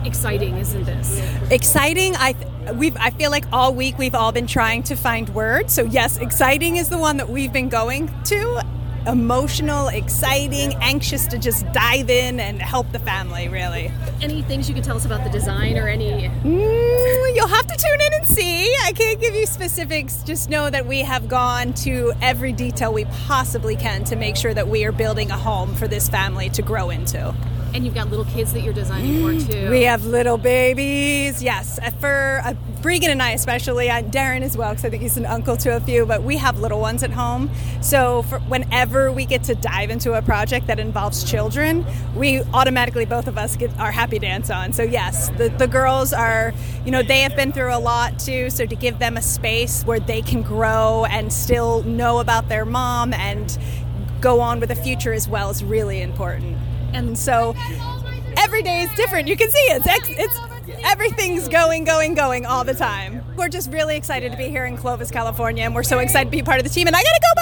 exciting, isn't this? Exciting. I feel like all week we've all been trying to find words. So yes, exciting is the one that we've been going to. Emotional, exciting, anxious to just dive in and help the family, really. Any things you can tell us about the design or any? You'll have to tune in and see. I can't give you specifics. Just know that we have gone to every detail we possibly can to make sure that we are building a home for this family to grow into. And you've got little kids that you're designing for, too. We have little babies, yes. For Bregan and I especially, Darren as well, because I think he's an uncle to a few, but we have little ones at home. So whenever we get to dive into a project that involves children, we automatically, both of us, get our happy dance on. So yes, the girls are, they have been through a lot too, so to give them a space where they can grow and still know about their mom and go on with a future as well is really important. And so every day is different. You can see it's everything's going all the time. We're just really excited to be here in Clovis, California, and we're so excited to be part of the team. And I gotta go. Bye.